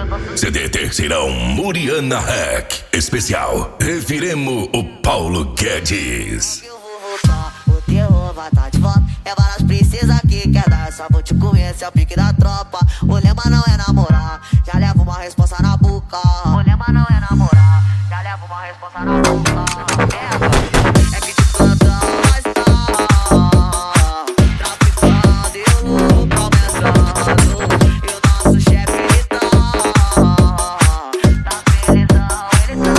CD Terceirão Muriana Hack. Especial. Reviremos o Paulo Guedes. Eu vou voltar, o terror vai tá de volta. É várias princesas que quer dar. Só vou te conhecer, é o pique da tropa. O lema não é namorar, já levo uma responsa na boca. O lema não é namorar, já levo uma responsa na boca. É que de plantão nós tá traficando e o lucro aumentando. E o nosso chefe ele tá felizão, ele tá.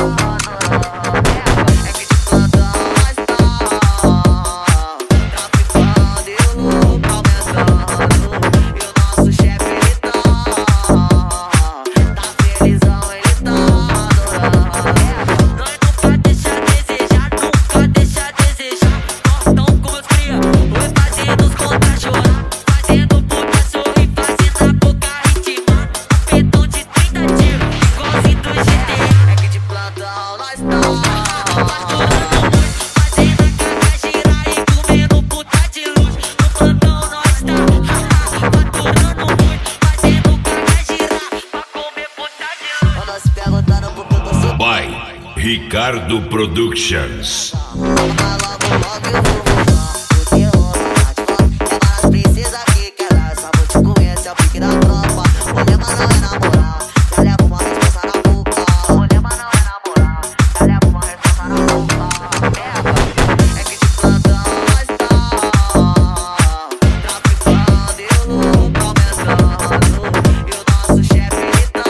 É que de plantão nós tá traficando e o lucro aumentando. E o nosso chefe ele tá felizão, ele tá adorando. Nós nunca deixa a desejar, nunca deixa a desejar. Nós tão com meus cria, oi fazendo os contra chorar. Fazendo puta sorrir, fazendo a boca ritmar. Pedão de 30 tiros, igualzinho do GT. É que de plantão nós tá fazendo a casa girar e comendo puta de luz. No plantão nós tá faturando muito, fazendo casa girar pra comer puta de luz. Anda se perguntando por que eu tô super. By Ricardo Productions. Logo, logo eu vou voltar. O terror vai tá de volta. É várias princesas que quer dar. Só vou te conhecer, é o pique da tropa. O lema não é namorar, já levo uma responsa na boca. O lema não é namorar, já levo uma responsa na boca. É que de plantão nós tá traficando e o lucro aumentando. E o nosso chefe ele tá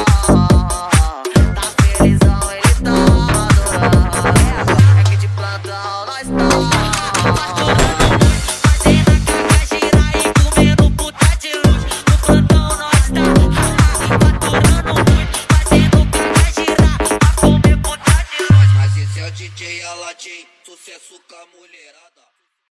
felizão, ele tá adorando. É que de plantão nós tá fazendo a casa girar e comendo puta de luz. No plantão nós tá faturando muito, fazendo casa girar pra comer puta de luz. Mas esse é o DJ Aladim, sucesso com a mulherada.